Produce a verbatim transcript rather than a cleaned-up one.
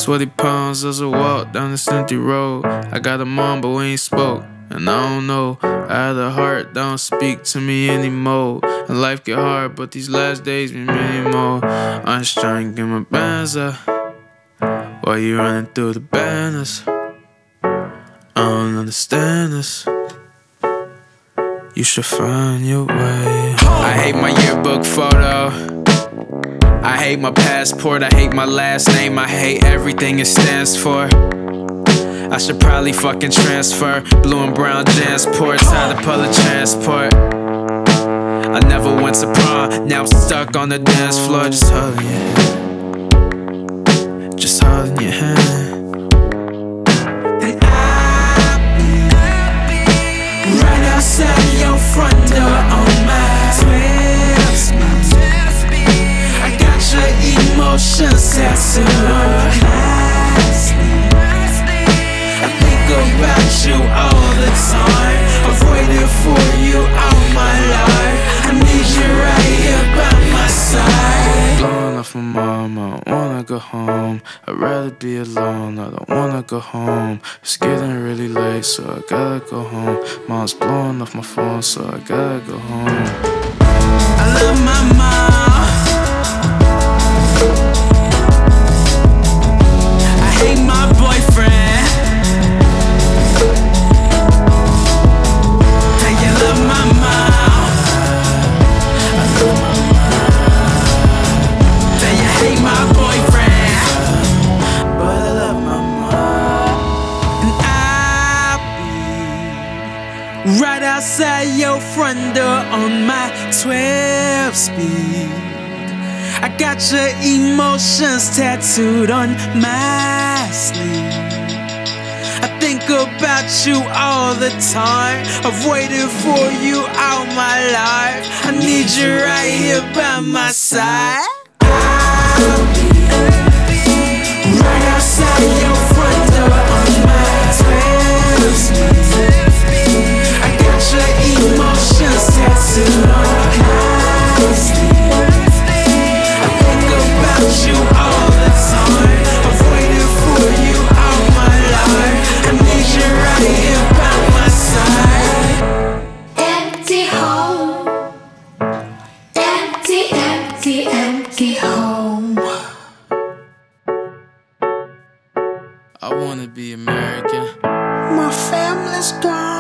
sweaty palms as I walk down this empty road. I got a mom, but we ain't spoke. And I don't know, I had a heart, don't speak to me anymore. And life get hard, but these last days be many more. I'm just trying to get my bands up while you running through the banners. I don't understand this. You should find your way. I hate my yearbook photo. I hate my passport. I hate my last name. I hate everything it stands for. I should probably fucking transfer. Blue and brown Jansports, how to public transport. I never went to prom, now I'm stuck on the dance floor. Just holding your hand, just holding your hand. And I'll be right outside your front door on my twelve speed. I got your emotions tattooed on my sleeve. About you all the time. I've waited for you all my life. I need you right here by my side. Blowing off my mom, I don't wanna go home. I'd rather be alone, I don't wanna go home. It's getting really late, so I gotta go home. Mom's blowing off my phone, so I gotta go home. I love my mom. I hate my boyfriend. Right outside your front door on my twelve speed. I got your emotions tattooed on my sleeve. I think about you all the time. I've waited for you all my life. I need you right here by my side. I'll be right outside your front door on my twelve speed. Your emotions tattooed on my sleeve. I think about you all the time. I've waited for you all my life. I need you right here by my side. Empty home. Empty, empty, empty home. I wanna be American. My family's gone.